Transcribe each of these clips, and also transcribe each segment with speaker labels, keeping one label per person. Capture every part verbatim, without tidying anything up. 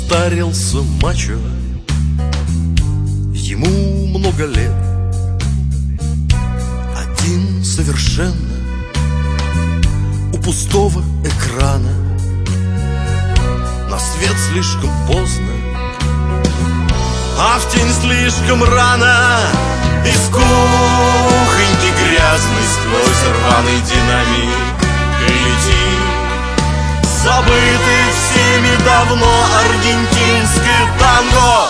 Speaker 1: состарился мачо, ему много лет, один совершенно у пустого экрана. На свет слишком поздно, а в тень слишком рано. Из кухоньки грязный сквозь рваный динамит летит забытый всеми давно аргентинский танго.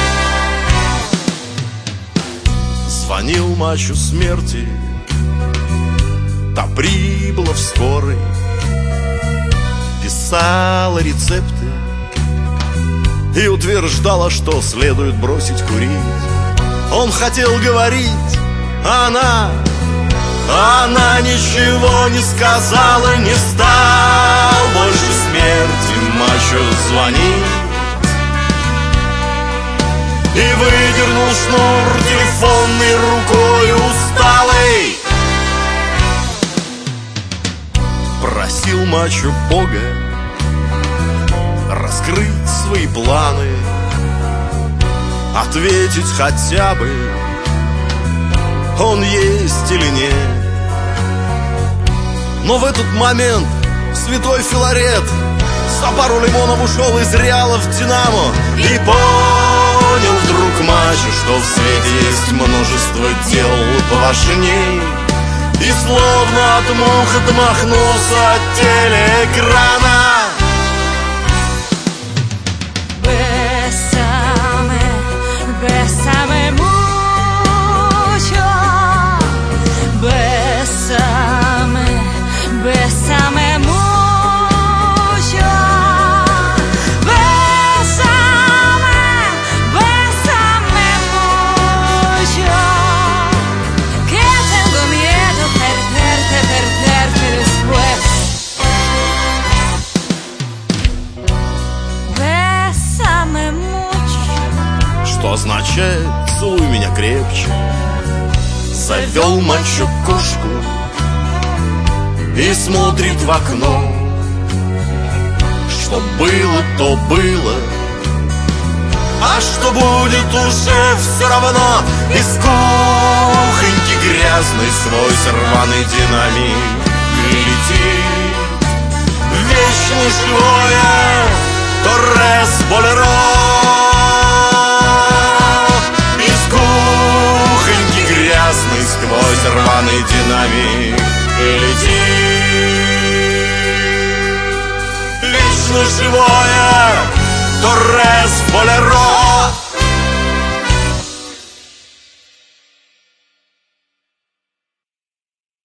Speaker 1: Звонил мачо смерти, та прибыла в скорой, писала рецепты и утверждала, что следует бросить курить. Он хотел говорить, а она, она ничего не сказала, не стал больше смерти мачо звонить. И выдернул шнур телефонной рукой усталой. Просил мачо Бога раскрыть свои планы, ответить хотя бы, он есть или нет. Но в этот момент святой Филарет за пару лимонов ушел из Реала в Динамо. И понял вдруг мачо, что в свете есть множество дел поважней. И словно от мух отмахнулся от телеэкрана.
Speaker 2: Bésame mucho, bésame, bésame mucho, bésame, bésame mucho, que tengo miedo perderte, perderte después. Bésame mucho,
Speaker 1: что означает «целуй меня крепче». Завел мачо кошку и смотрит в окно. Что было, то было, а что будет, уже все равно. Из кухоньки грязный свой рваный динамит летит вечно живое Торрес Болеро. Сквозь рваный динамик летит вечно живое Торрес Болеро.